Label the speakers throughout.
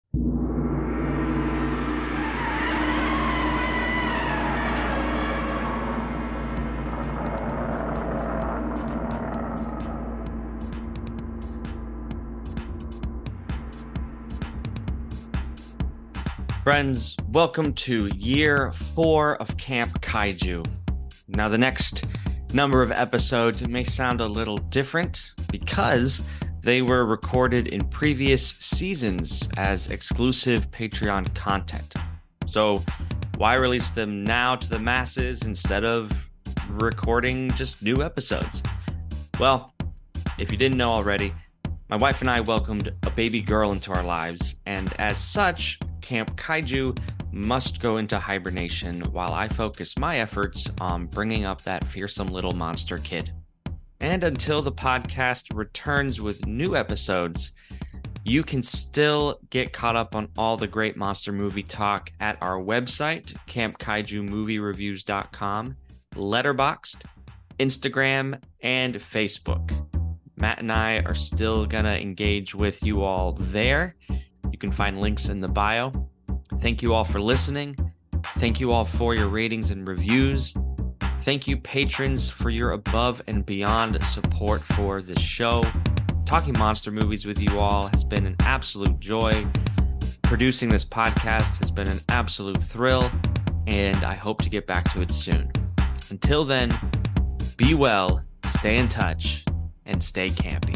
Speaker 1: Friends, welcome to year 4 of Camp Kaiju. Now, the next number of episodes may sound a little different because they were recorded in previous seasons as exclusive Patreon content. So, why release them now to the masses instead of recording just new episodes? Well, if you didn't know already, my wife and I welcomed a baby girl into our lives, and as such, Camp Kaiju must go into hibernation while I focus my efforts on bringing up that fearsome little monster kid. And until the podcast returns with new episodes, you can still get caught up on all the great monster movie talk at our website, campkaijumoviereviews.com, Letterboxd, Instagram, and Facebook. Matt and I are still gonna engage with you all there. You can find links in the bio. Thank you all for listening. Thank you all for your ratings and reviews. Thank you, patrons, for your above and beyond support for this show. Talking monster movies with you all has been an absolute joy. Producing this podcast has been an absolute thrill, and I hope to get back to it soon. Until then, be well, stay in touch, and stay campy.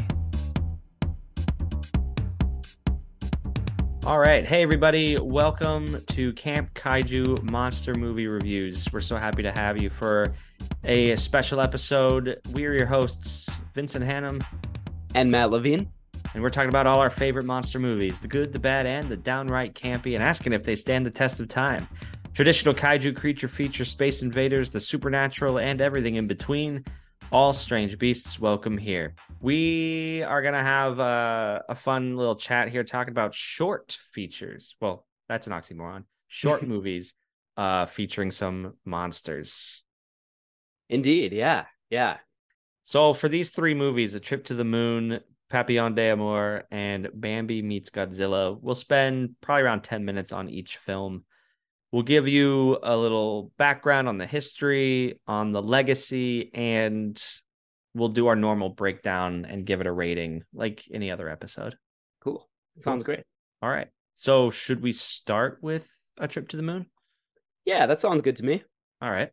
Speaker 1: All right. Hey, everybody. Welcome to Camp Kaiju Monster Movie Reviews. We're so happy to have you for a special episode. We are your hosts, Vincent Hannum
Speaker 2: and Matt Levine.
Speaker 1: And we're talking about all our favorite monster movies, the good, the bad, and the downright campy, and asking if they stand the test of time. Traditional kaiju creature feature space invaders, the supernatural, and everything in between. All strange beasts welcome here. We are going to have a fun little chat here talking about short features. Well, that's an oxymoron. Short movies featuring some monsters.
Speaker 2: Indeed, yeah.
Speaker 1: So for these 3 movies, A Trip to the Moon, Papillon d'Amour, and Bambi Meets Godzilla, we'll spend probably around 10 minutes on each film. We'll give you a little background on the history, on the legacy, and we'll do our normal breakdown and give it a rating like any other episode.
Speaker 2: Cool. Sounds great.
Speaker 1: All right. So should we start with A Trip to the Moon?
Speaker 2: Yeah, that sounds good to me.
Speaker 1: All right.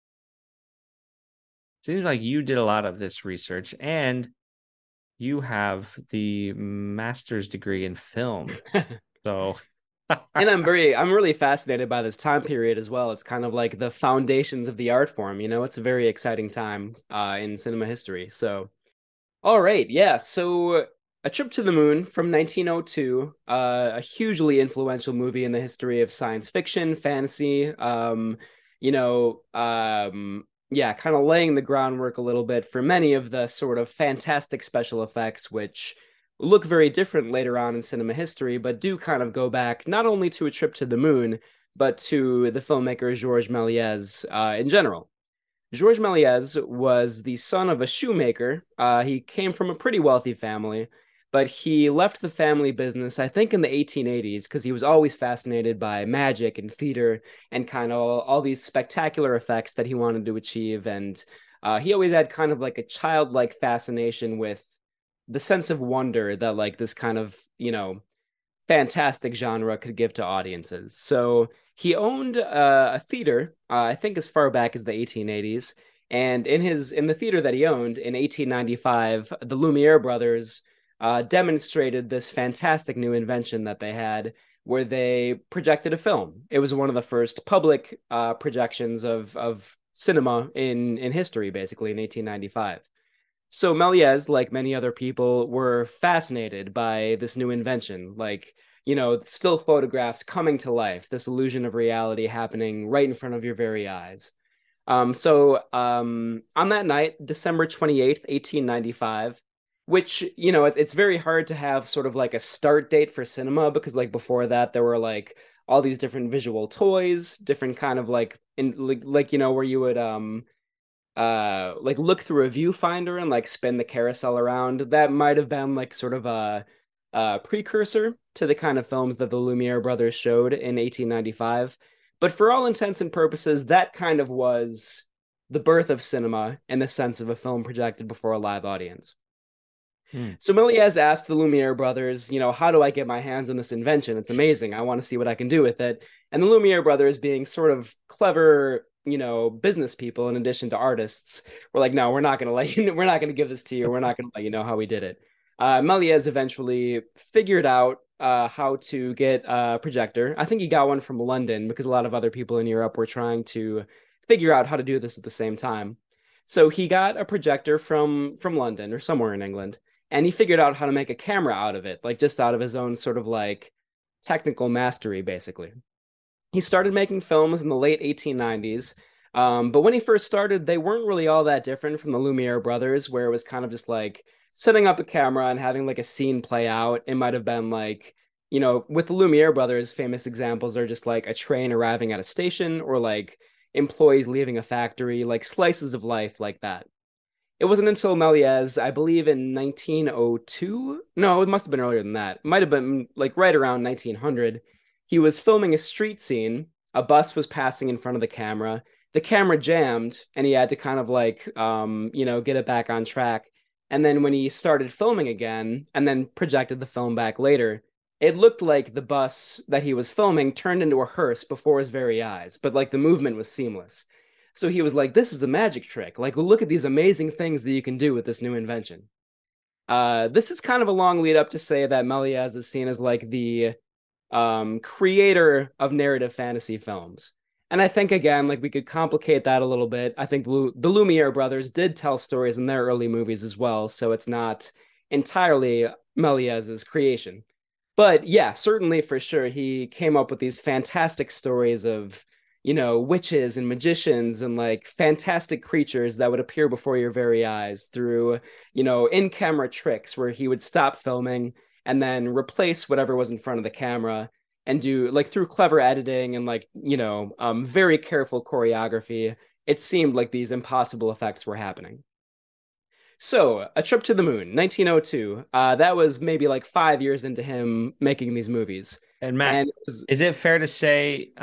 Speaker 1: Seems like you did a lot of this research and you have the master's degree in film. So...
Speaker 2: And I'm really fascinated by this time period as well. It's kind of like the foundations of the art form, you know. It's a very exciting time in cinema history. So, all right, yeah. So, A Trip to the Moon from 1902, a hugely influential movie in the history of science fiction, fantasy. Yeah, kind of laying the groundwork a little bit for many of the sort of fantastic special effects, which look very different later on in cinema history, but do kind of go back not only to A Trip to the Moon, but to the filmmaker Georges Méliès in general. Georges Méliès was the son of a shoemaker. He came from a pretty wealthy family, but he left the family business, I think, in the 1880s, because he was always fascinated by magic and theater and kind of all these spectacular effects that he wanted to achieve. And he always had kind of like a childlike fascination with the sense of wonder that like this kind of, you know, fantastic genre could give to audiences. So he owned a theater, I think as far back as the 1880s. And in the theater that he owned in 1895, the Lumiere brothers demonstrated this fantastic new invention that they had where they projected a film. It was one of the first public projections of cinema in history, basically in 1895. So Méliès, like many other people, were fascinated by this new invention, like, you know, still photographs coming to life, this illusion of reality happening right in front of your very eyes. So on that night, December 28th, 1895, which, you know, it's very hard to have sort of like a start date for cinema because like before that, there were like all these different visual toys, different kind of like, you know, where you would like look through a viewfinder and like spin the carousel around. That might have been like sort of a precursor to the kind of films that the Lumiere brothers showed in 1895. But for all intents and purposes, that kind of was the birth of cinema in the sense of a film projected before a live audience.
Speaker 1: Hmm.
Speaker 2: So Méliès asked the Lumiere brothers, how do I get my hands on this invention? It's amazing. I want to see what I can do with it. And the Lumiere brothers, being sort of clever, business people in addition to artists, were like, no, we're not going to let you, we're not going to give this to you. We're not going to let you know how we did it. Méliès eventually figured out how to get a projector. I think he got one from London because a lot of other people in Europe were trying to figure out how to do this at the same time. So he got a projector from London or somewhere in England, and he figured out how to make a camera out of it, like just out of his own sort of like technical mastery, basically. He started making films in the late 1890s. But when he first started, they weren't really all that different from the Lumiere brothers, where it was kind of just like setting up a camera and having like a scene play out. It might have been like, with the Lumiere brothers, famous examples are just like a train arriving at a station or like employees leaving a factory, like slices of life like that. It wasn't until Méliès, I believe in 1902. No, it must have been earlier than that. It might have been like right around 1900. He was filming a street scene. A bus was passing in front of the camera. The camera jammed, and he had to kind of like, get it back on track. And then when he started filming again, and then projected the film back later, it looked like the bus that he was filming turned into a hearse before his very eyes, but like the movement was seamless. So he was like, this is a magic trick. Like, look at these amazing things that you can do with this new invention. This is kind of a long lead up to say that Méliès is seen as like the creator of narrative fantasy films. And I think, again, like we could complicate that a little bit. I think the Lumiere brothers did tell stories in their early movies as well. So it's not entirely Méliès's creation. But yeah, certainly for sure, he came up with these fantastic stories of witches and magicians and like fantastic creatures that would appear before your very eyes through, in-camera tricks where he would stop filming and then replace whatever was in front of the camera and do like through clever editing and like, very careful choreography. It seemed like these impossible effects were happening. So, A Trip to the Moon, 1902. That was maybe like 5 years into him making these movies.
Speaker 1: And Matt,
Speaker 2: And it was,
Speaker 1: is it fair to say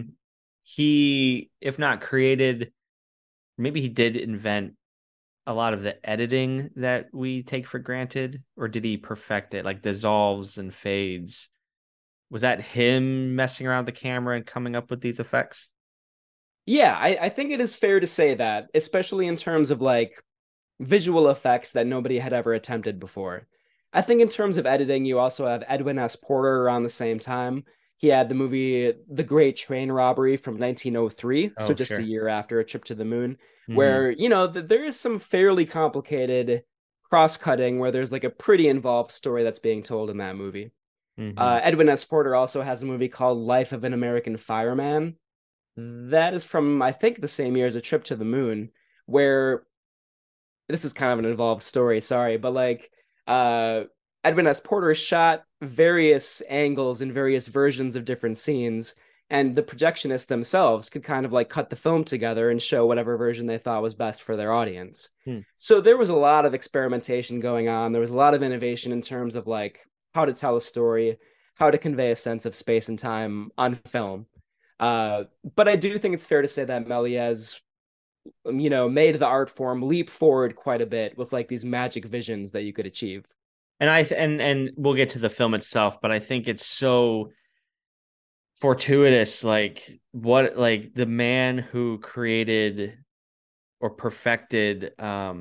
Speaker 1: he, if not created, maybe he did invent a lot of the editing that we take for granted, or did he perfect it, like dissolves and fades? Was that him messing around with the camera and coming up with these effects?
Speaker 2: yeah, I think it is fair to say that, especially in terms of like visual effects that nobody had ever attempted before. I think in terms of editing, you also have Edwin S. Porter around the same time. He had the movie The Great Train Robbery from 1903, so
Speaker 1: Oh,
Speaker 2: just a
Speaker 1: sure.
Speaker 2: year after A Trip to the Moon,
Speaker 1: Mm-hmm.
Speaker 2: where, there is some fairly complicated cross-cutting where there's like a pretty involved story that's being told in that movie.
Speaker 1: Mm-hmm.
Speaker 2: Edwin S. Porter also has a movie called Life of an American Fireman. That is from, I think, the same year as A Trip to the Moon, where this is kind of an involved story, sorry, but like uh Edwin S. Porter shot various angles and various versions of different scenes, and the projectionists themselves could kind of like cut the film together and show whatever version they thought was best for their audience.
Speaker 1: Hmm.
Speaker 2: So there was a lot of experimentation going on. There was a lot of innovation in terms of like how to tell a story, how to convey a sense of space and time on film. But I do think it's fair to say that Méliès made the art form leap forward quite a bit with like these magic visions that you could achieve.
Speaker 1: And and we'll get to the film itself, but I think it's so fortuitous, like what, like the man who created or perfected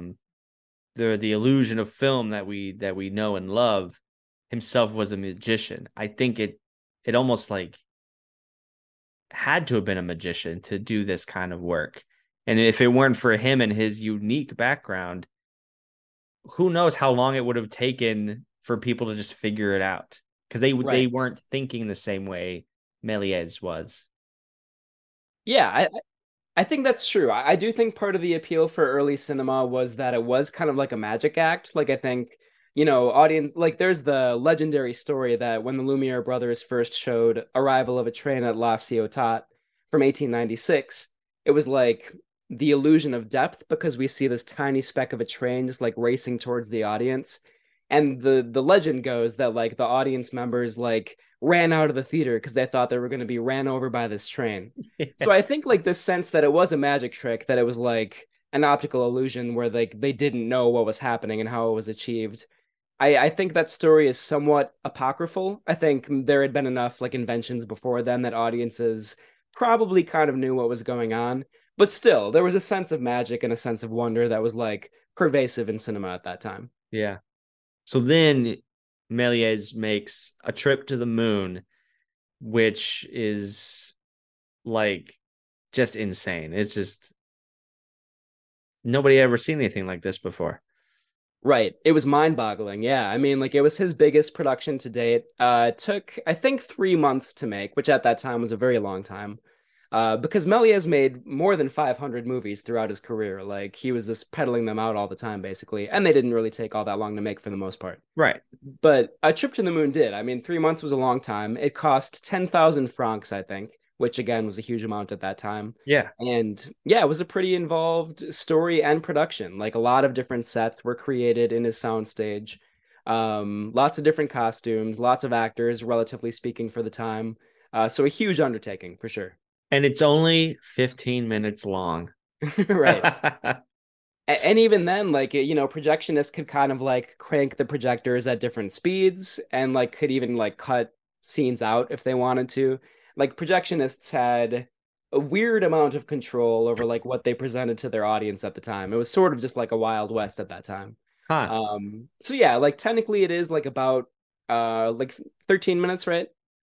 Speaker 1: the illusion of film that we know and love himself was a magician. I think it almost like had to have been a magician to do this kind of work. And if it weren't for him and his unique background, who knows how long it would have taken for people to just figure it out, because they
Speaker 2: Right.
Speaker 1: weren't thinking the same way Méliès was.
Speaker 2: Yeah, I think that's true. I do think part of the appeal for early cinema was that it was kind of like a magic act. Like I think, audience like there's the legendary story that when the Lumiere brothers first showed Arrival of a Train at La Ciotat from 1896, it was like the illusion of depth because we see this tiny speck of a train just like racing towards the audience. And the legend goes that like the audience members like ran out of the theater because they thought they were going to be ran over by this train. So I think like this sense that it was a magic trick, that it was like an optical illusion where like they didn't know what was happening and how it was achieved. I think that story is somewhat apocryphal. I think there had been enough like inventions before then that audiences probably kind of knew what was going on. But still, there was a sense of magic and a sense of wonder that was like pervasive in cinema at that time.
Speaker 1: Yeah. So then Méliès makes A Trip to the Moon, which is like just insane. It's just nobody ever seen anything like this before.
Speaker 2: Right. It was mind-boggling. Yeah. I mean, like it was his biggest production to date. It took, I think, 3 months to make, which at that time was a very long time. Because Méliès made more than 500 movies throughout his career. Like he was just peddling them out all the time, basically. And they didn't really take all that long to make for the most part.
Speaker 1: Right.
Speaker 2: But A Trip to the Moon did. I mean, 3 months was a long time. It cost 10,000 francs, I think, which again was a huge amount at that time.
Speaker 1: Yeah.
Speaker 2: And yeah, it was a pretty involved story and production. Like a lot of different sets were created in his soundstage. Lots of different costumes, lots of actors, relatively speaking, for the time. So a huge undertaking for sure.
Speaker 1: And it's only 15 minutes long.
Speaker 2: Right. And even then, like, projectionists could kind of like crank the projectors at different speeds and like could even like cut scenes out if they wanted to. Like projectionists had a weird amount of control over like what they presented to their audience at the time. It was sort of just like a Wild West at that time.
Speaker 1: Huh.
Speaker 2: So yeah, like technically it is like about like 13 minutes, right?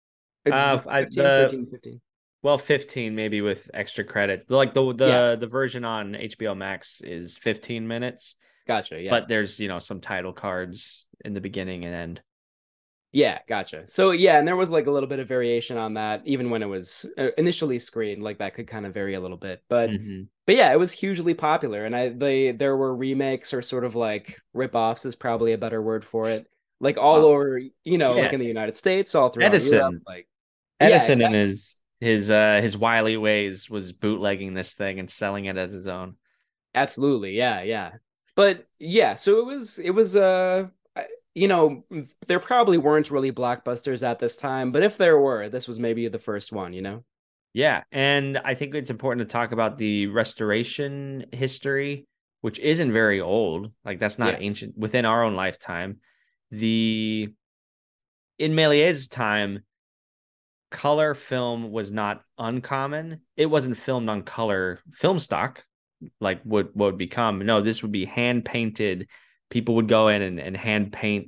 Speaker 1: I
Speaker 2: 15, 13, 15.
Speaker 1: well, 15 maybe with extra credit. Like
Speaker 2: Yeah,
Speaker 1: the version on HBO Max is 15 minutes,
Speaker 2: gotcha. Yeah.
Speaker 1: but there's, some title cards in the beginning and end.
Speaker 2: Yeah, gotcha. So yeah, and there was like a little bit of variation on that, even when it was initially screened. Like that could kind of vary a little bit,
Speaker 1: Mm-hmm.
Speaker 2: but yeah, it was hugely popular, and there were remakes or sort of like rip-offs is probably a better word for it. Like all over, like
Speaker 1: Yeah.
Speaker 2: in the United States, all throughout Europe.
Speaker 1: Edison.
Speaker 2: Like yeah,
Speaker 1: Edison in
Speaker 2: exactly.
Speaker 1: his wily ways was bootlegging this thing and selling it as his own.
Speaker 2: Absolutely. Yeah, yeah. But yeah, so it was there probably weren't really blockbusters at this time, but if there were, this was maybe the first one.
Speaker 1: Yeah, and I think it's important to talk about the restoration history, which isn't very old. Like that's not
Speaker 2: Yeah.
Speaker 1: ancient within our own lifetime. The In Méliès' time, color film was not uncommon. It wasn't filmed on color film stock like what would become. No, this would be hand painted. People would go in and hand paint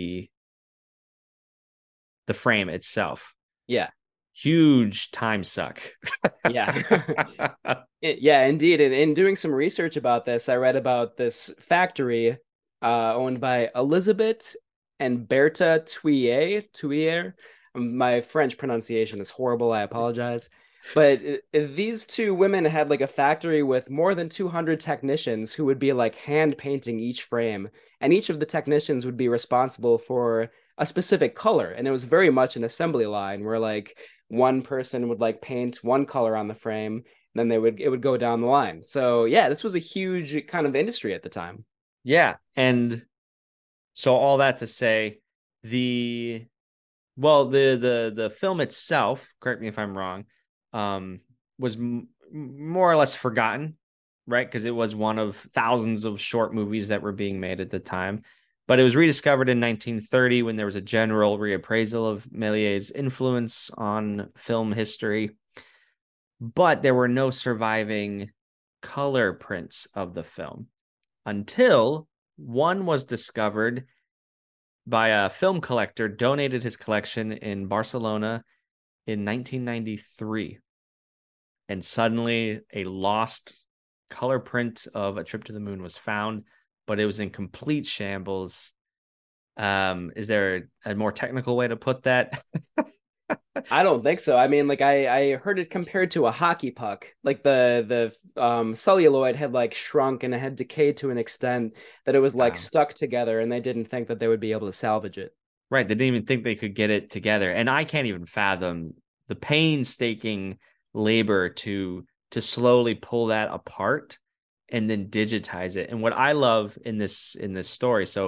Speaker 1: the frame itself.
Speaker 2: Yeah.
Speaker 1: Huge time suck.
Speaker 2: Yeah. Yeah, indeed. And in doing some research about this, I read about this factory owned by Elizabeth and Berta Tuier. My French pronunciation is horrible. I apologize. But these two women had like a factory with more than 200 technicians who would be like hand painting each frame. And each of the technicians would be responsible for a specific color. And it was very much an assembly line where like one person would like paint one color on the frame, then it would go down the line. So yeah, this was a huge kind of industry at the time.
Speaker 1: Yeah, and so all that to say, the the film itself, correct me if I'm wrong, was more or less forgotten, right? Because it was one of thousands of short movies that were being made at the time. But it was rediscovered in 1930 when there was a general reappraisal of Méliès' influence on film history. But there were no surviving color prints of the film until one was discovered by a film collector, donated his collection in Barcelona in 1993. And suddenly a lost color print of A Trip to the Moon was found, but it was in complete shambles. Is there a more technical way to put that?
Speaker 2: I don't think so. I mean, like I heard it compared to a hockey puck. Like the celluloid had like shrunk and it had decayed to an extent that it was like
Speaker 1: Wow.
Speaker 2: stuck together, and they didn't think that they would be able to salvage it.
Speaker 1: Right. They didn't even think they could get it together. And I can't even fathom the painstaking labor to slowly pull that apart and then digitize it. And what I love in this story, so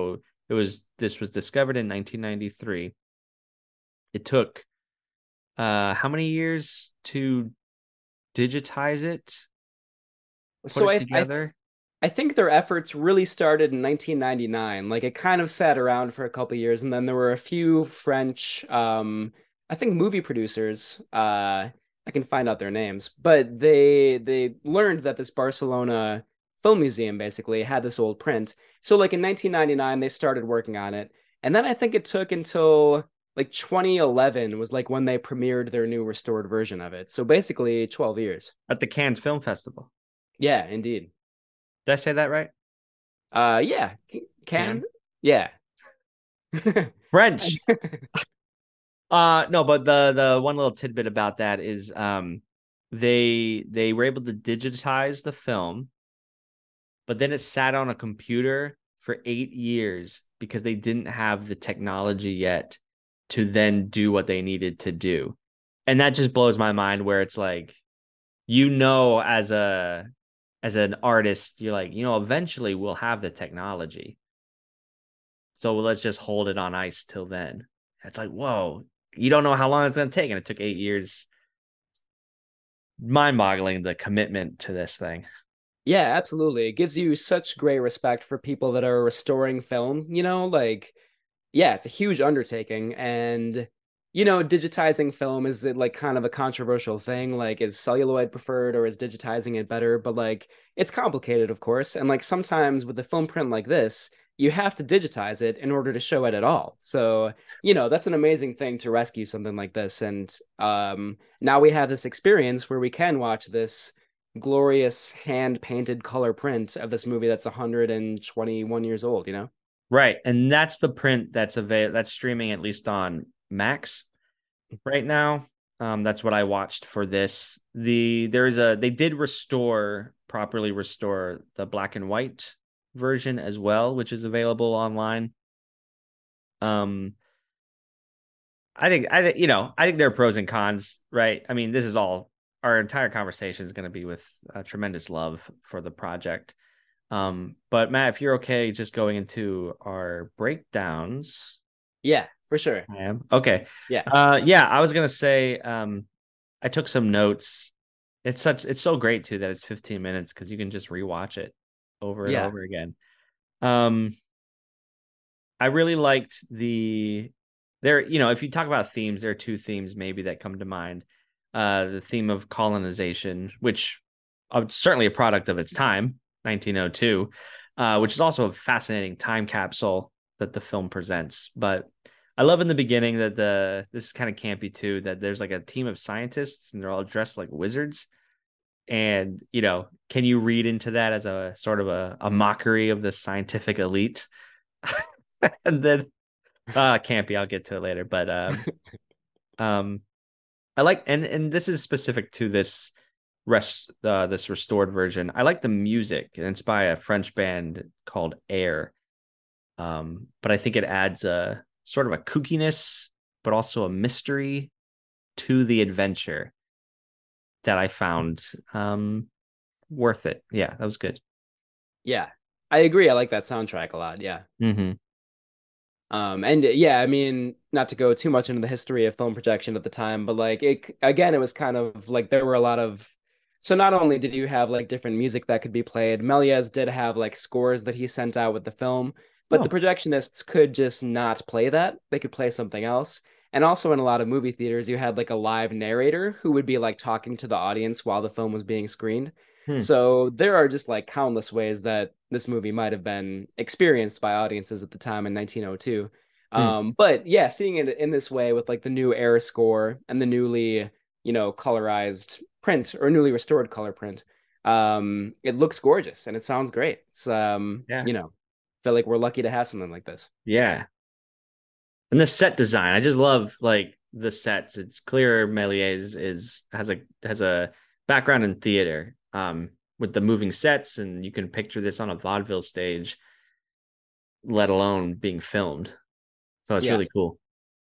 Speaker 1: This was discovered in 1993. It took how many years to digitize it, put
Speaker 2: So
Speaker 1: it
Speaker 2: I
Speaker 1: together?
Speaker 2: I think their efforts really started in 1999. Like it kind of sat around for a couple years, and then there were a few French, I think movie producers. I can find out their names, but they learned that this Barcelona film museum basically had this old print. So like in 1999, they started working on it, and then I think it took until like 2011 was like when they premiered their new restored version of it. So basically 12 years.
Speaker 1: At the Cannes Film Festival.
Speaker 2: Yeah, indeed.
Speaker 1: Did I say that right?
Speaker 2: Yeah, can
Speaker 1: Cannes?
Speaker 2: yeah.
Speaker 1: French. No, but the one little tidbit about that is they were able to digitize the film, but then it sat on a computer for 8 years because they didn't have the technology yet to then do what they needed to do. And that just blows my mind where it's like, as an artist, you're like, eventually we'll have the technology. So let's just hold it on ice till then. It's like, whoa, you don't know how long it's going to take. And it took 8 years. Mind boggling, the commitment to this thing.
Speaker 2: Yeah, absolutely. It gives you such great respect for people that are restoring film, like yeah, it's a huge undertaking and digitizing film is it like kind of a controversial thing, like is celluloid preferred or is digitizing it better? But like it's complicated, of course, and like sometimes with a film print like this, you have to digitize it in order to show it at all. So, that's an amazing thing to rescue something like this and now we have this experience where we can watch this glorious hand painted color print of this movie that's 121 years old.
Speaker 1: Right. And that's the print that's streaming at least on Max right now. That's what I watched for this. They did properly restore the black and white version as well, which is available online. Um, I think there are pros and cons, right? I mean, this is all our entire conversation is going to be with tremendous love for the project. But Matt, if you're okay, just going into our breakdowns.
Speaker 2: Yeah, for sure.
Speaker 1: I am okay.
Speaker 2: Yeah.
Speaker 1: Yeah, I was gonna say, I took some notes. It's so great too that it's 15 minutes because you can just rewatch it over and
Speaker 2: Yeah.
Speaker 1: over again. Um, I really liked if you talk about themes, there are two themes maybe that come to mind. The theme of colonization, which certainly a product of its time, 1902, which is also a fascinating time capsule that the film presents. But I love in the beginning that this is kind of campy too, that there's like a team of scientists and they're all dressed like wizards. And, can you read into that as a sort of a mockery of the scientific elite? And then campy, I'll get to it later. But um I like and this is specific to this restored version. I like the music, and it's by a French band called Air. But I think it adds a sort of a kookiness, but also a mystery to the adventure that I found worth it. Yeah, that was good.
Speaker 2: Yeah. I agree. I like that soundtrack a lot. Yeah.
Speaker 1: Mm-hmm.
Speaker 2: And yeah, I mean, not to go too much into the history of film projection at the time, but like it was kind of like there were a lot of so not only did you have like different music that could be played, Méliès did have like scores that he sent out with the film, but the
Speaker 1: Oh,
Speaker 2: projectionists could just not play that. They could play something else. And also in a lot of movie theaters, you had like a live narrator who would be like talking to the audience while the film was being screened.
Speaker 1: hmm.
Speaker 2: So there are just like countless ways that this movie might have been experienced by audiences at the time in 1902.
Speaker 1: Hmm.
Speaker 2: But yeah, seeing it in this way with like the new Air score and the newly, colorized print or newly restored color print, it looks gorgeous and it sounds great. It's
Speaker 1: Yeah,
Speaker 2: feel like we're lucky to have something like this.
Speaker 1: yeah. And the set design, I just love like the sets. It's clear Méliès has a background in theater, with the moving sets, and you can picture this on a vaudeville stage, let alone being filmed. So it's
Speaker 2: Yeah,
Speaker 1: really cool.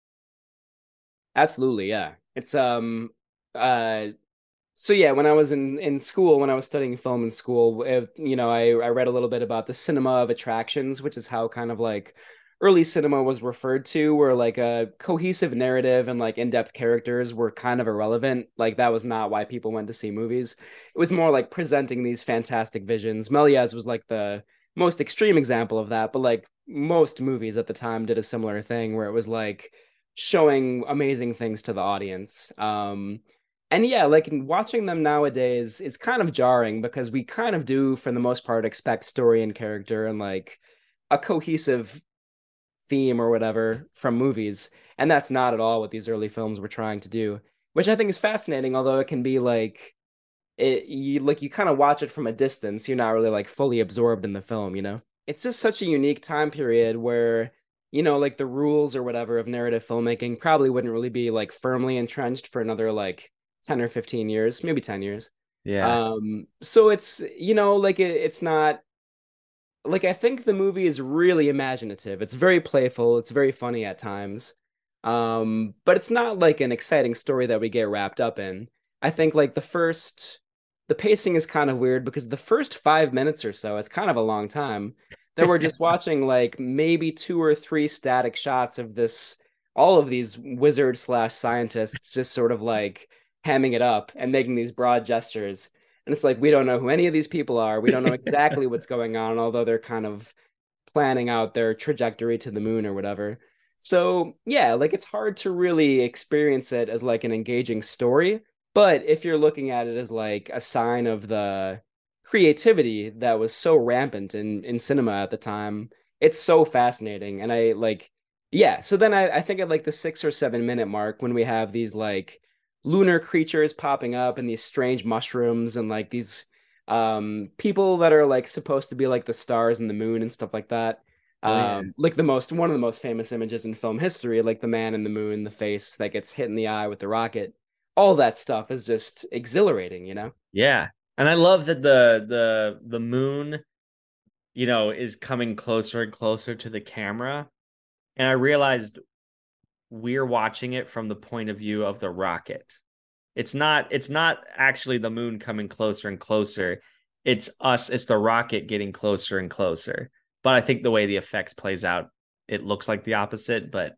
Speaker 2: absolutely. Yeah. It's uh so yeah, when I was in school, when I was studying film in school, I read a little bit about the cinema of attractions, which is how kind of like early cinema was referred to, where like a cohesive narrative and like in-depth characters were kind of irrelevant. Like that was not why people went to see movies. It was more like presenting these fantastic visions. Méliès was like the most extreme example of that, but like most movies at the time did a similar thing where it was like showing amazing things to the audience. And yeah, like in watching them nowadays, it's kind of jarring because we kind of do, for the most part, expect story and character and like a cohesive theme or whatever from movies. And that's not at all what these early films were trying to do, which I think is fascinating, although it can be like you kind of watch it from a distance. You're not really like fully absorbed in the film, you know? It's just such a unique time period where, like the rules or whatever of narrative filmmaking probably wouldn't really be like firmly entrenched for another like 10 or 15 years, maybe 10 years.
Speaker 1: Yeah.
Speaker 2: So it's, like it's not like I think the movie is really imaginative. It's very playful, it's very funny at times. But it's not like an exciting story that we get wrapped up in. I think like the pacing is kind of weird because the first 5 minutes or so, it's kind of a long time. Then we're just watching like maybe two or three static shots of all of these wizard slash scientists just sort of like hamming it up and making these broad gestures. And it's like we don't know who any of these people are. We don't know exactly what's going on, although they're kind of planning out their trajectory to the moon or whatever. So, yeah, like it's hard to really experience it as like an engaging story. But if you're looking at it as like a sign of the creativity that was so rampant in cinema at the time, it's so fascinating. And I like, yeah. So then I think at like the 6 or 7 minute mark when we have these like lunar creatures popping up and these strange mushrooms and like these people that are like supposed to be like the stars and the moon and stuff like that.
Speaker 1: Oh yeah.
Speaker 2: Like one of the most famous images in film history, like the man in the moon, the face that gets hit in the eye with the rocket. All that stuff is just exhilarating, you know?
Speaker 1: Yeah. And I love that the moon, is coming closer and closer to the camera. And I realized we're watching it from the point of view of the rocket. It's not actually the moon coming closer and closer. It's the rocket getting closer and closer. But I think the way the effects plays out, it looks like the opposite. But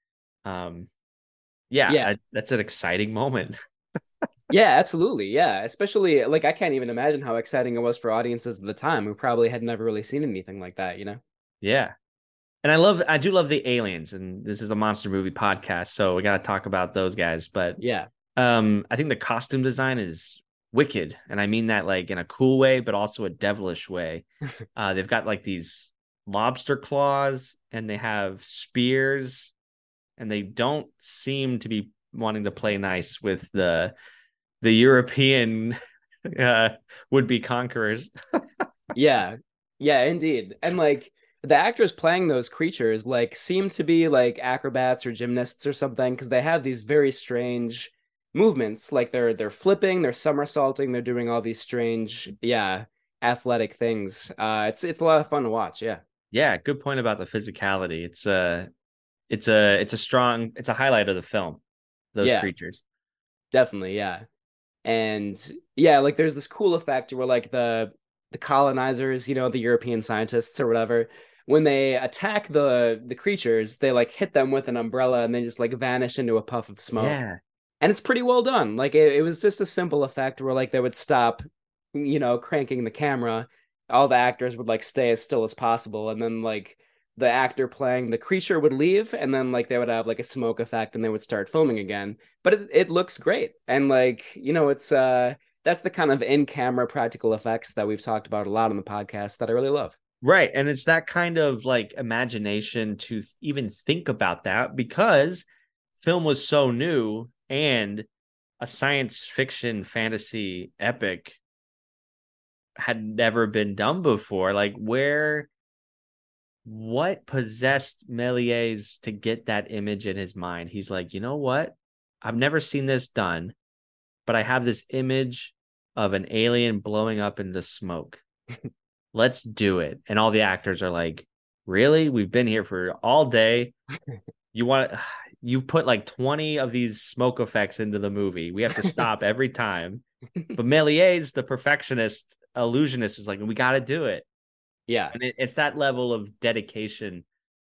Speaker 2: Yeah.
Speaker 1: that's an exciting moment.
Speaker 2: Yeah, absolutely. Yeah. Especially like I can't even imagine how exciting it was for audiences at the time who probably had never really seen anything like that, you know?
Speaker 1: Yeah. And I do love the aliens, and this is a monster movie podcast, so we got to talk about those guys. But
Speaker 2: Yeah.
Speaker 1: I think the costume design is wicked, and I mean that like in a cool way, but also a devilish way. They've got like these lobster claws, and they have spears, and they don't seem to be wanting to play nice with the European would be conquerors.
Speaker 2: Yeah. Yeah, indeed. And like the actors playing those creatures like seem to be like acrobats or gymnasts or something because they have these very strange movements. Like they're flipping, they're somersaulting, they're doing all these strange, yeah, athletic things. It's a lot of fun to watch, yeah.
Speaker 1: Yeah, good point about the physicality. It's a highlight of the film, those
Speaker 2: Yeah,
Speaker 1: creatures.
Speaker 2: definitely, yeah. And yeah, like there's this cool effect where like the colonizers, the European scientists or whatever, when they attack the creatures, they like hit them with an umbrella and they just like vanish into a puff of smoke.
Speaker 1: Yeah.
Speaker 2: And it's pretty well done. Like it was just a simple effect where like they would stop, cranking the camera. All the actors would like stay as still as possible, and then like the actor playing the creature would leave, and then like they would have like a smoke effect, and they would start filming again. But it looks great, and like it's that's the kind of in-camera practical effects that we've talked about a lot on the podcast that I really love.
Speaker 1: Right. And it's that kind of like imagination to even think about that because film was so new and a science fiction fantasy epic had never been done before. Like, what possessed Méliès to get that image in his mind? He's like, you know what? I've never seen this done, but I have this image of an alien blowing up into smoke. Let's do it. And all the actors are like, really? We've been here for all day. You put like 20 of these smoke effects into the movie. We have to stop every time. But Méliès, the perfectionist illusionist, was like, we got to do it.
Speaker 2: Yeah.
Speaker 1: And it's that level of dedication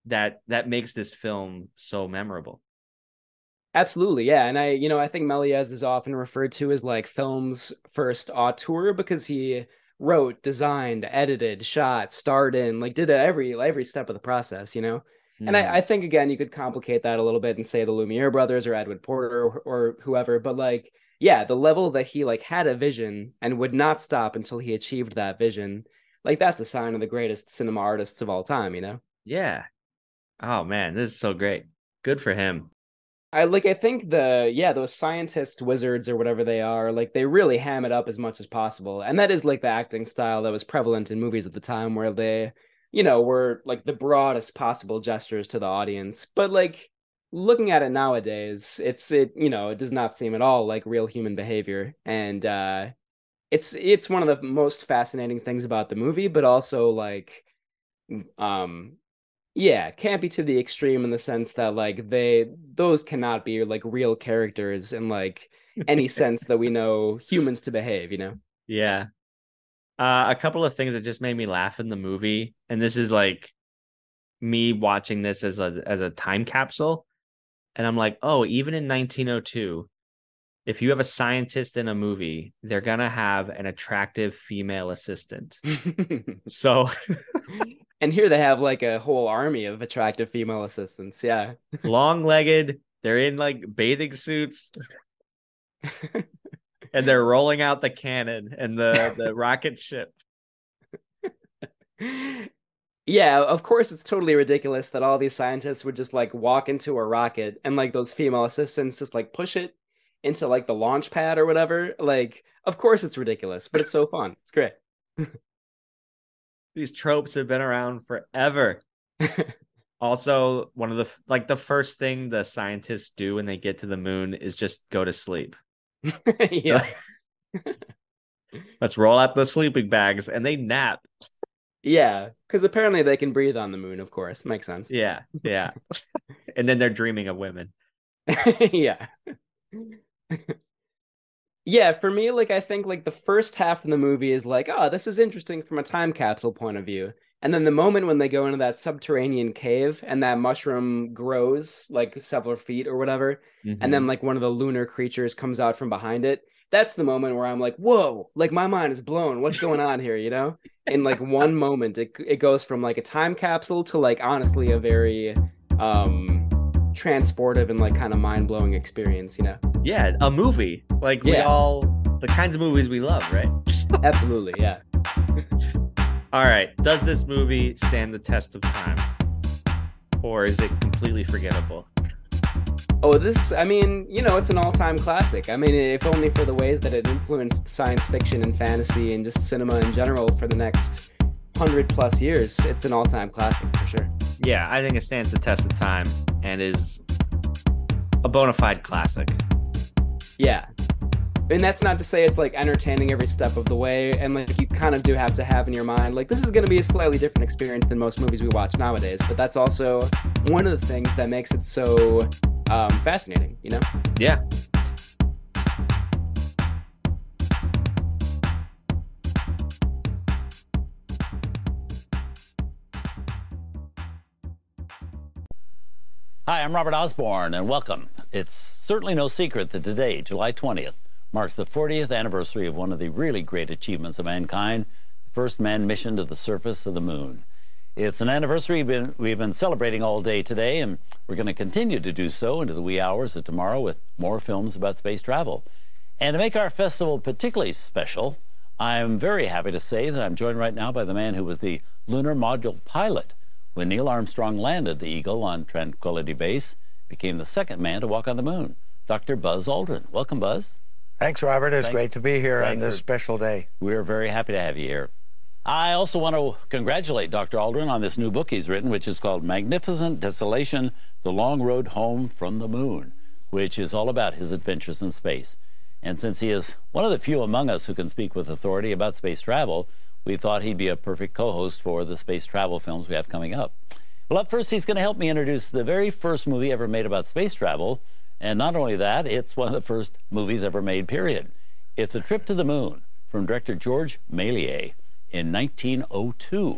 Speaker 1: that makes this film so memorable.
Speaker 2: Absolutely, yeah. And I think Méliès is often referred to as like film's first auteur because he wrote, designed, edited, shot, starred in, like did every step of the process, you know? And I think again you could complicate that a little bit and say the Lumiere brothers or Edward Porter or whoever, but like yeah, the level that he like had a vision and would not stop until he achieved that vision, like that's a sign of the greatest cinema artists of all time, you know?
Speaker 1: Yeah. Oh man, this is so great. Good for him.
Speaker 2: I think those scientist wizards or whatever they are, like they really ham it up as much as possible. And that is like the acting style that was prevalent in movies at the time where they, were like the broadest possible gestures to the audience. But like looking at it nowadays, it does not seem at all like real human behavior. And it's one of the most fascinating things about the movie, but also like um yeah, campy to the extreme in the sense that like those cannot be like real characters in like any sense that we know humans to behave, you know?
Speaker 1: Yeah. A couple of things that just made me laugh in the movie, and this is like me watching this as a time capsule, and I'm like, oh, even in 1902, if you have a scientist in a movie, they're gonna have an attractive female assistant. So
Speaker 2: And here they have like a whole army of attractive female assistants. Yeah.
Speaker 1: long-legged, they're in like bathing suits, and they're rolling out the cannon and the rocket ship.
Speaker 2: Yeah, of course it's totally ridiculous that all these scientists would just like walk into a rocket and like those female assistants just like push it into like the launch pad or whatever. Like, of course it's ridiculous, but it's so fun. It's great.
Speaker 1: These tropes have been around forever. Also, one of the first thing the scientists do when they get to the moon is just go to sleep.
Speaker 2: Yeah.
Speaker 1: Let's roll out the sleeping bags, and they nap.
Speaker 2: Yeah, because apparently they can breathe on the moon, of course. Makes sense.
Speaker 1: Yeah, yeah. And then they're dreaming of women.
Speaker 2: Yeah. Yeah, for me, like I think like the first half of the movie is like, oh, this is interesting from a time capsule point of view. And then the moment when they go into that subterranean cave and that mushroom grows like several feet or whatever, and then like one of the lunar creatures comes out from behind it, that's the moment where I'm like, whoa, like my mind is blown. What's going on here, you know? In like one moment, it goes from like a time capsule to like honestly a very transportive and like kind of mind-blowing experience, you know?
Speaker 1: Yeah, a movie. Like we all the kinds of movies we love, right?
Speaker 2: Absolutely, yeah.
Speaker 1: All right. Does this movie stand the test of time? Or is it completely forgettable?
Speaker 2: Oh, it's an all-time classic. I mean, if only for the ways that it influenced science fiction and fantasy and just cinema in general for the next 100+ years, it's an all-time classic for sure.
Speaker 1: Yeah, I think it stands the test of time and is a bona fide classic.
Speaker 2: Yeah. And that's not to say it's like entertaining every step of the way, and like you kind of do have to have in your mind like this is going to be a slightly different experience than most movies we watch nowadays, but that's also one of the things that makes it so fascinating, you know?
Speaker 1: Yeah.
Speaker 3: Hi, I'm Robert Osborne, and welcome. It's certainly no secret that today, July 20th, marks the 40th anniversary of one of the really great achievements of mankind, the first manned mission to the surface of the moon. It's an anniversary we've been celebrating all day today, and we're going to continue to do so into the wee hours of tomorrow with more films about space travel. And to make our festival particularly special, I'm very happy to say that I'm joined right now by the man who was the lunar module pilot when Neil Armstrong landed the Eagle on Tranquility Base, became the second man to walk on the moon, Dr. Buzz Aldrin. Welcome, Buzz.
Speaker 4: Thanks, Robert. It's great to be here on this special day.
Speaker 3: We're very happy to have you here. I also want to congratulate Dr. Aldrin on this new book he's written, which is called Magnificent Desolation, The Long Road Home from the Moon, which is all about his adventures in space. And since he is one of the few among us who can speak with authority about space travel, we thought he'd be a perfect co-host for the space travel films we have coming up. Well, up first, he's going to help me introduce the very first movie ever made about space travel. And not only that, it's one of the first movies ever made, period. It's A Trip to the Moon from director George Méliès in 1902.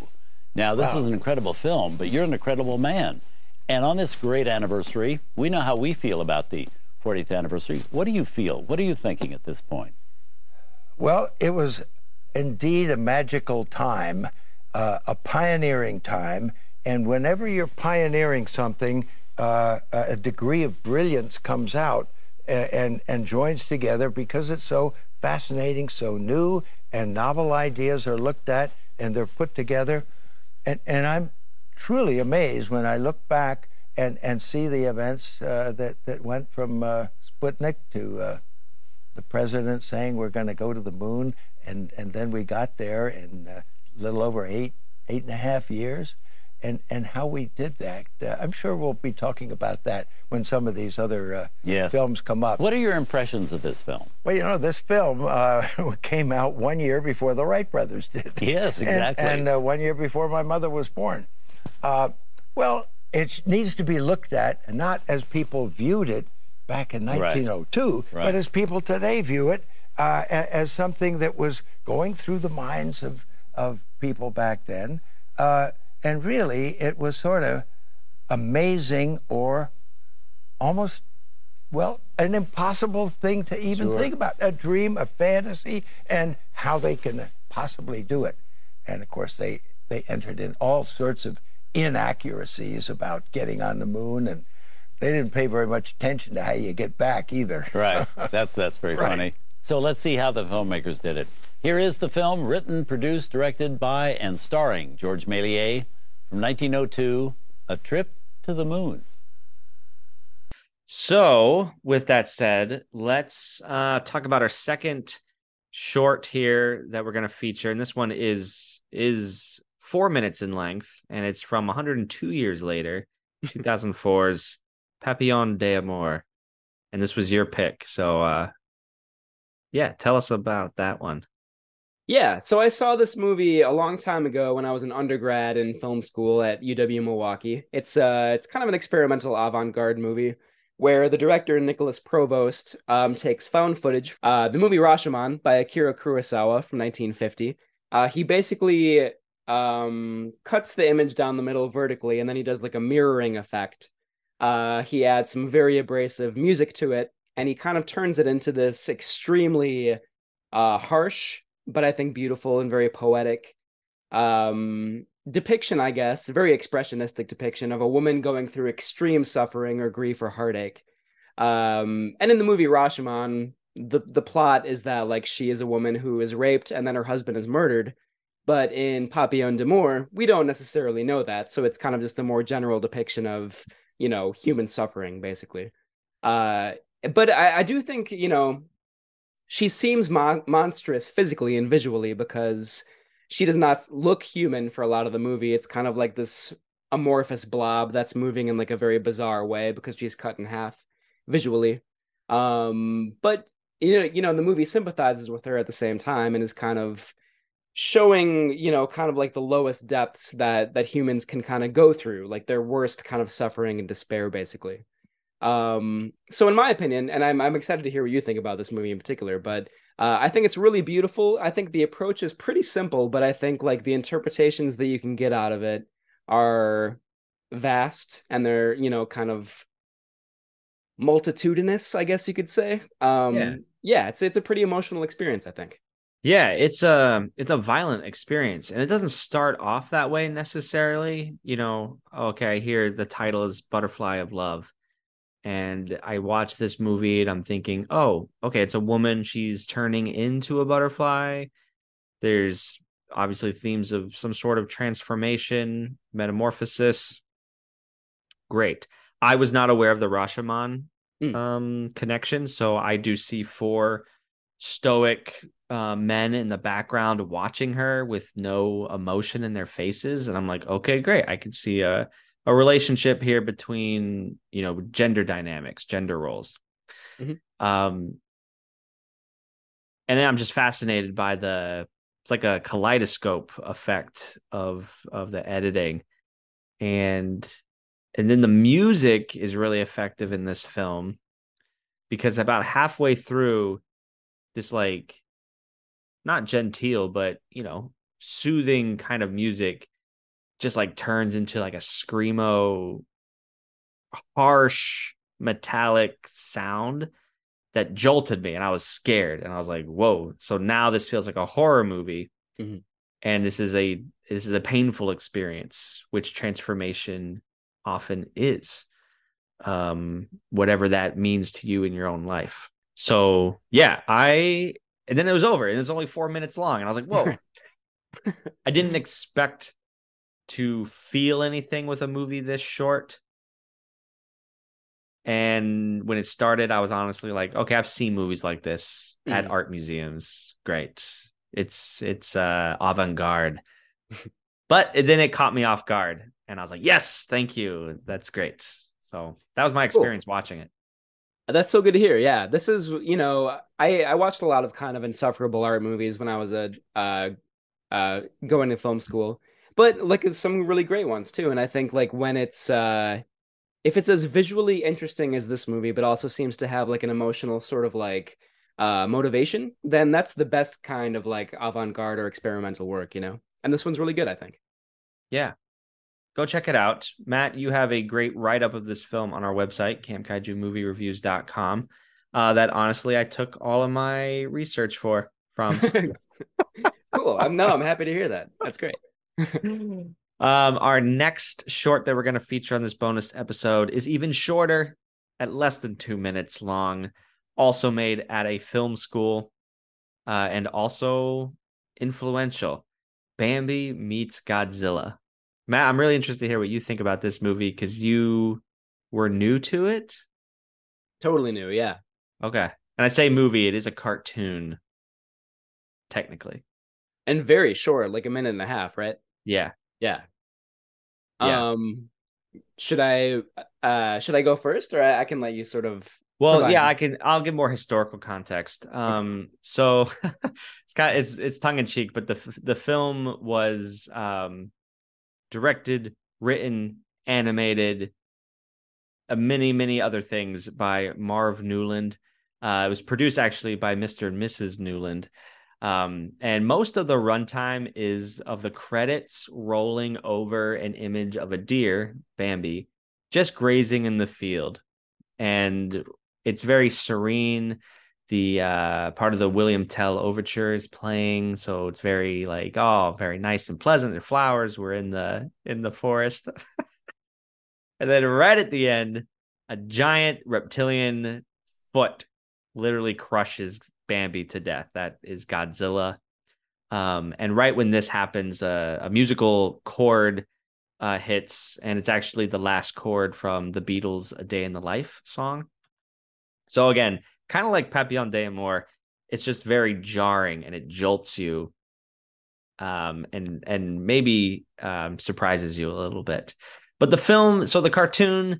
Speaker 3: Now, this is an incredible film, but you're an incredible man. And on this great anniversary, we know how we feel about the 40th anniversary. What do you feel? What are you thinking at this point?
Speaker 4: Well, it was indeed a magical time, a pioneering time. And whenever you're pioneering something, a degree of brilliance comes out and joins together because it's so fascinating, so new, and novel ideas are looked at and they're put together. And I'm truly amazed when I look back and see the events that went from Sputnik to the president saying we're going to go to the moon, and then we got there in a little over eight and a half years, and how we did that. I'm sure we'll be talking about that when some of these other films come up.
Speaker 3: What are your impressions of this film?
Speaker 4: Well, this film came out 1 year before the Wright brothers did.
Speaker 3: Yes, exactly.
Speaker 4: And 1 year before my mother was born. Well, it needs to be looked at, not as people viewed it back in 1902, but as people today view it, as something that was going through the minds of people back then. And really, it was sort of amazing, or almost, well, an impossible thing to even think about. A dream, a fantasy, and how they can possibly do it. And of course, they entered in all sorts of inaccuracies about getting on the moon, and they didn't pay very much attention to how you get back either.
Speaker 3: Right. That's very funny. So let's see how the filmmakers did it. Here is the film, written, produced, directed by, and starring George Méliès, from 1902, A Trip to the Moon.
Speaker 1: So, with that said, let's talk about our second short here that we're going to feature. And this one is 4 minutes in length, and it's from 102 years later, 2004's Papillon d'Amour. And this was your pick. So, tell us about that one.
Speaker 2: Yeah, so I saw this movie a long time ago when I was an undergrad in film school at UW-Milwaukee. It's kind of an experimental avant-garde movie where the director, Nicholas Provost, takes found footage. The movie Rashomon by Akira Kurosawa from 1950. He basically cuts the image down the middle vertically, and then he does like a mirroring effect. He adds some very abrasive music to it, and he kind of turns it into this extremely harsh, but I think beautiful and very poetic depiction, I guess, a very expressionistic depiction of a woman going through extreme suffering or grief or heartache. And in the movie Rashomon, the plot is that like she is a woman who is raped and then her husband is murdered. But in Papillon d'Amour, we don't necessarily know that. So it's kind of just a more general depiction of, human suffering, basically. But I do think, she seems monstrous physically and visually because she does not look human for a lot of the movie. It's kind of like this amorphous blob that's moving in like a very bizarre way because she's cut in half visually. But the movie sympathizes with her at the same time and is kind of showing, kind of like the lowest depths that humans can kind of go through, like their worst kind of suffering and despair, basically. So in my opinion, and I'm excited to hear what you think about this movie in particular, but I think it's really beautiful. I think the approach is pretty simple, but I think like the interpretations that you can get out of it are vast, and they're, kind of multitudinous, I guess you could say. It's a pretty emotional experience, I think.
Speaker 1: Yeah, it's a violent experience, and it doesn't start off that way necessarily. Okay, here the title is Butterfly of Love. And I watch this movie and I'm thinking, oh, okay, it's a woman. She's turning into a butterfly. There's obviously themes of some sort of transformation, metamorphosis. Great. I was not aware of the Rashomon connection. So I do see 4 stoic men in the background watching her with no emotion in their faces. And I'm like, okay, great. I could see a relationship here between, gender dynamics, gender roles. Mm-hmm. And then I'm just fascinated by it's like a kaleidoscope effect of the editing. And then the music is really effective in this film because about halfway through this, like, not genteel, but, soothing kind of music just like turns into like a screamo, harsh, metallic sound that jolted me, and I was scared, and I was like, whoa. So now this feels like a horror movie.
Speaker 2: Mm-hmm.
Speaker 1: And this is a painful experience, which transformation often is, whatever that means to you in your own life. So yeah, and then it was over, and it was only 4 minutes long, and I was like, whoa. I didn't expect to feel anything with a movie this short. And when it started, I was honestly like, okay, I've seen movies like this at art museums. Great. It's avant-garde. But then it caught me off guard, and I was like, yes, thank you. That's great. So that was my experience watching it.
Speaker 2: That's so good to hear. Yeah, this is, I watched a lot of kind of insufferable art movies when I was going to film school, but like some really great ones too. And I think like when it's if it's as visually interesting as this movie, but also seems to have like an emotional sort of like motivation, then that's the best kind of like avant-garde or experimental work, And this one's really good, I think.
Speaker 1: Yeah. Go check it out. Matt, you have a great write-up of this film on our website, campkaijumoviereviews.com, that honestly I took all of my research from.
Speaker 2: Cool. I'm happy to hear that. That's great.
Speaker 1: Our next short that we're going to feature on this bonus episode is even shorter, at less than 2 minutes long, also made at a film school, and also influential. Bambi Meets Godzilla. Matt, I'm really interested to hear what you think about this movie, because you were new to it.
Speaker 2: Totally new, yeah.
Speaker 1: Okay. And I say movie, it is a cartoon, technically.
Speaker 2: And very short, like a minute and a half, right?
Speaker 1: Yeah.
Speaker 2: Yeah.
Speaker 1: Yeah.
Speaker 2: Should I go first, or I can let you sort of
Speaker 1: Well, yeah, I'll give more historical context. So it's tongue in cheek, but the film was directed, written, animated, many other things by Marv Newland. It was produced actually by Mr. and Mrs. Newland. And most of the runtime is of the credits rolling over an image of a deer, Bambi, just grazing in the field. And it's very serene. The part of the William Tell overture is playing, so it's very like, oh, very nice and pleasant. The flowers were in the forest. And then right at the end, a giant reptilian foot literally crushes Bambi to death. That is Godzilla. And right when this happens, a musical chord hits, and it's actually the last chord from the Beatles' A Day in the Life song. So again, kind of like Papillon d'Amour, it's just very jarring, and it jolts you, and maybe surprises you a little bit. But the cartoon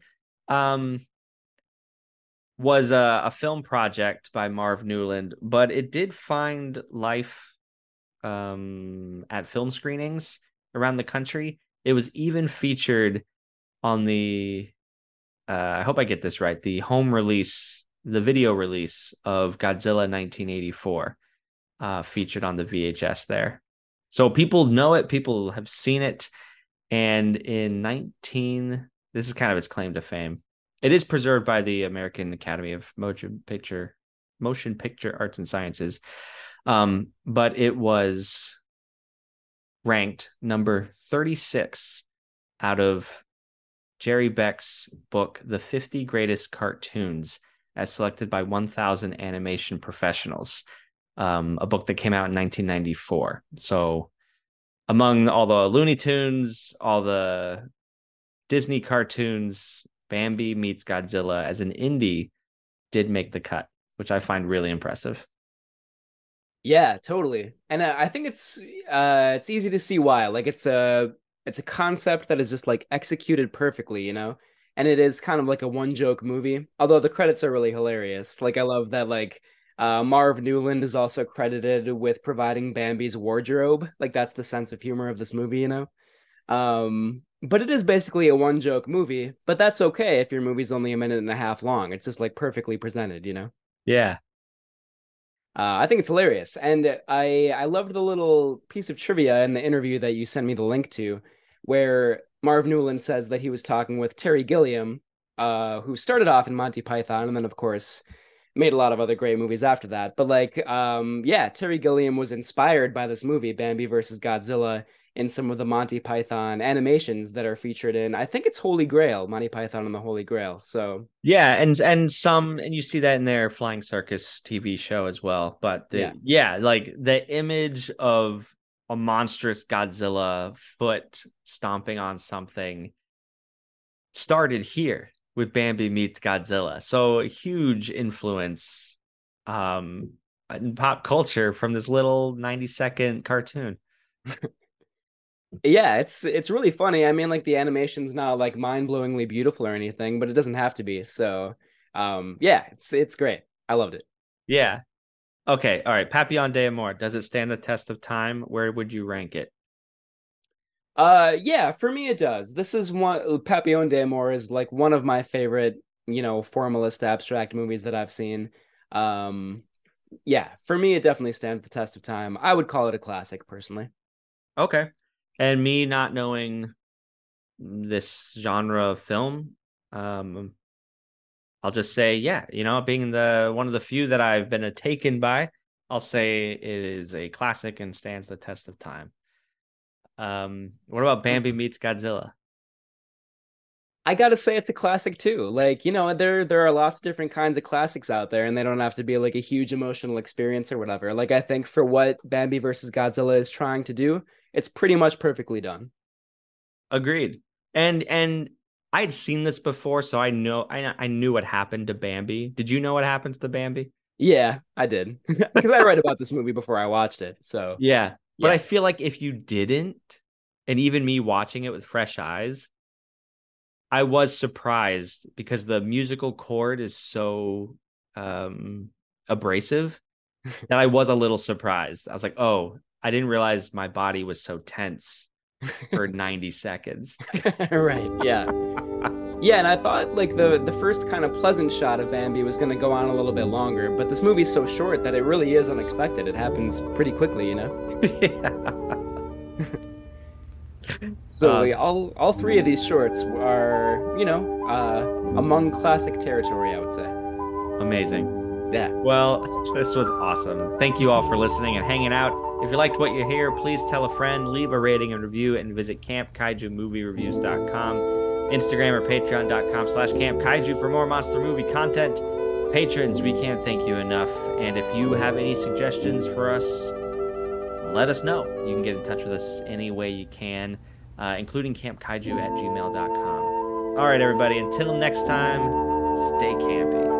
Speaker 1: was a film project by Marv Newland, but it did find life at film screenings around the country. It was even featured on the, I hope I get this right, the video release of Godzilla 1984, featured on the VHS there. So people know it, people have seen it. And this is kind of its claim to fame. It is preserved by the American Academy of Motion Picture Arts and Sciences. But it was ranked number 36 out of Jerry Beck's book, The 50 Greatest Cartoons, as selected by 1,000 animation professionals, a book that came out in 1994. So among all the Looney Tunes, all the Disney cartoons, Bambi Meets Godzilla as an indie did make the cut, which I find really impressive.
Speaker 2: Yeah, totally. And I think it's easy to see why. Like it's a concept that is just like executed perfectly, And it is kind of like a one joke movie, although the credits are really hilarious. Like I love that like Marv Newland is also credited with providing Bambi's wardrobe. Like that's the sense of humor of this movie, But it is basically a one joke movie, but that's okay if your movie's only a minute and a half long. It's just like perfectly presented,
Speaker 1: Yeah.
Speaker 2: I think it's hilarious. And I loved the little piece of trivia in the interview that you sent me the link to, where Marv Newland says that he was talking with Terry Gilliam, who started off in Monty Python and then, of course, made a lot of other great movies after that. But like, yeah, Terry Gilliam was inspired by this movie, Bambi versus Godzilla, in some of the Monty Python animations that are featured in, I think it's Holy Grail, Monty Python and the Holy Grail. So
Speaker 1: yeah, and you see that in their Flying Circus TV show as well. But like the image of a monstrous Godzilla foot stomping on something started here with Bambi meets Godzilla. So a huge influence in pop culture from this little 90-second cartoon.
Speaker 2: Yeah, it's really funny. I mean, like the animation's not like mind-blowingly beautiful or anything, but it doesn't have to be. So, yeah, it's great. I loved it.
Speaker 1: Yeah. Okay. All right. Papillon d'Amour. Does it stand the test of time? Where would you rank it?
Speaker 2: Yeah, for me it does. This is one Papillon d'Amour is like one of my favorite, formalist abstract movies that I've seen. Yeah, for me it definitely stands the test of time. I would call it a classic personally.
Speaker 1: Okay. And me not knowing this genre of film, I'll just say, yeah, being one of the few that I've been taken by, I'll say it is a classic and stands the test of time. What about Bambi meets Godzilla?
Speaker 2: I gotta say it's a classic too. Like, there are lots of different kinds of classics out there, and they don't have to be like a huge emotional experience or whatever. Like, I think for what Bambi versus Godzilla is trying to do, it's pretty much perfectly done.
Speaker 1: Agreed. And I'd seen this before, so I knew what happened to Bambi. Did you know what happens to Bambi?
Speaker 2: Yeah, I did. Because I read about this movie before I watched it. So
Speaker 1: yeah. But I feel like if you didn't, and even me watching it with fresh eyes, I was surprised because the musical chord is so abrasive that I was a little surprised. I was like, oh, I didn't realize my body was so tense for 90 seconds.
Speaker 2: Right, yeah. Yeah, and I thought like the first kind of pleasant shot of Bambi was going to go on a little bit longer, but this movie's so short that it really is unexpected. It happens pretty quickly,
Speaker 1: Yeah.
Speaker 2: So all three of these shorts are, among classic territory, I would say.
Speaker 1: Amazing.
Speaker 2: Yeah.
Speaker 1: Well, this was awesome. Thank you all for listening and hanging out. If you liked what you hear, please tell a friend, leave a rating and review, and visit campkaijumoviereviews.com, Instagram or patreon.com/campkaiju for more monster movie content. Patrons, we can't thank you enough. And if you have any suggestions for us, let us know. You can get in touch with us any way you can, including campkaiju@gmail.com. All right, everybody. Until next time, stay campy.